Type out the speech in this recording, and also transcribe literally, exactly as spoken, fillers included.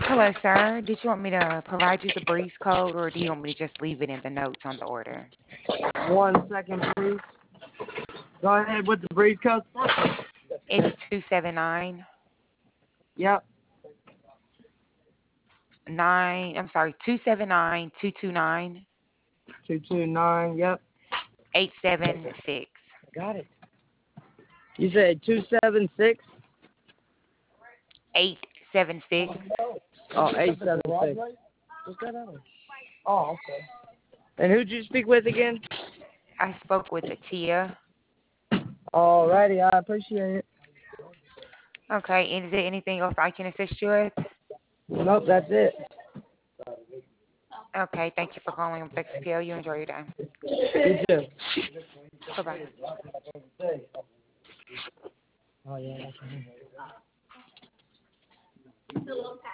Hello, sir. Did you want me to provide you the breeze code, or do you want me to just leave it in the notes on the order? One second, please. Go ahead with the breeze code. It's two seven nine Yep. nine. I'm sorry, two seven nine two two nine Two two nine. Yep. eight seven six. Got it. You said two seven six. Eight seven six. Oh, eight seven six. Oh, okay. And who'd you speak with again? I spoke with Tia. Alrighty, I appreciate it. Okay, is there anything else I can assist you with? Nope, that's it. Okay, thank you for calling Flex P L. You enjoy your day. You too. Bye bye. Oh yeah.